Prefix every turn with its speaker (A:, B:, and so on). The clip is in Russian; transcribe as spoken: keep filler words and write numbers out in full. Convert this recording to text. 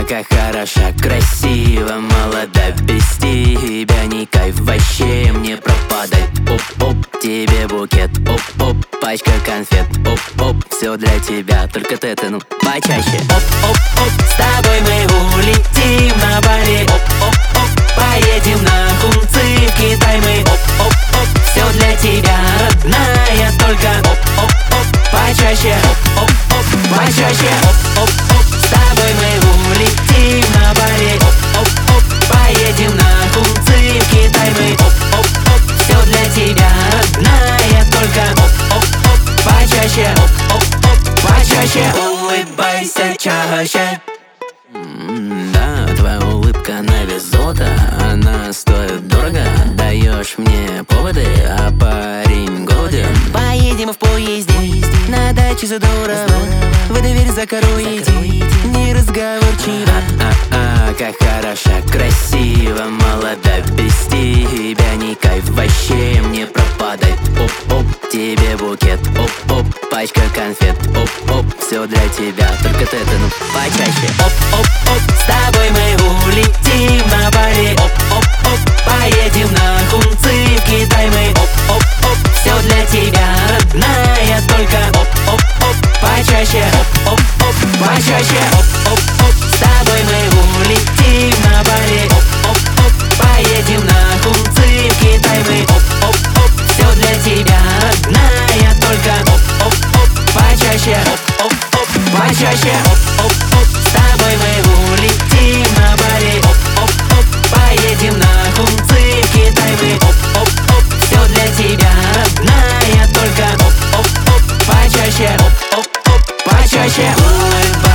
A: как хороша, красиво, молода, без тебя не кайф, вообще мне пропадать. Оп-оп, тебе букет, оп-оп, пачка конфет, оп-оп, все для тебя, только ты, ты, ну, почаще. Оп-оп-оп, с тобой мы улетим на Бали. Оп-оп-оп, поедем на Хунци, в Китай мы. Оп-оп-оп, все для тебя, родная, только оп-оп-оп, почаще. Оп-оп-оп, почаще. Оп-оп-оп, с тобой мы улетим на Бали. Оп-оп-оп, поедем на Хунци, в Китай мы. Оп-оп-оп, все для тебя, родная, только оп-оп-оп, почаще. Оп-оп-оп, почаще. Улыбайся чаще. Да, твоя улыбка на вес золота, она стоит дорого. Даешь мне поводы, а парень голоден. Поедем в поезде на даче задорого, в дверь за кору иди, не разговорчиво. А-а-а, как хороша, красиво, молода, без тебя не кайф, вообще мне пропадать. Оп-оп, тебе букет, оп-оп, пачка конфет, оп-оп, все для тебя, только ты, ты, ну, почаще. Оп-оп-оп, с тобой мы улетим на Бали. Оп-оп-оп, поедем на Хунци, в Китай мы. Оп-оп-оп, все для тебя, родная, только оп-оп-оп, почаще. Оп-оп-оп, почаще. Оп-оп-оп, с тобой мы улетим на Бали. Оп-оп-оп, поедем на Хунци, в Китай мы. Оп-оп-оп, все для тебя, родная, только оп-оп-оп, почаще. Оп-оп-оп, почаще. Оп-оп-оп, с тобой мы улетим на Бали. Оп-оп-оп, поедем на Хунци, в Китай мы. Оп-оп-оп, все для тебя, родная, только оп-оп-оп, почаще. Оп-оп-оп, почаще.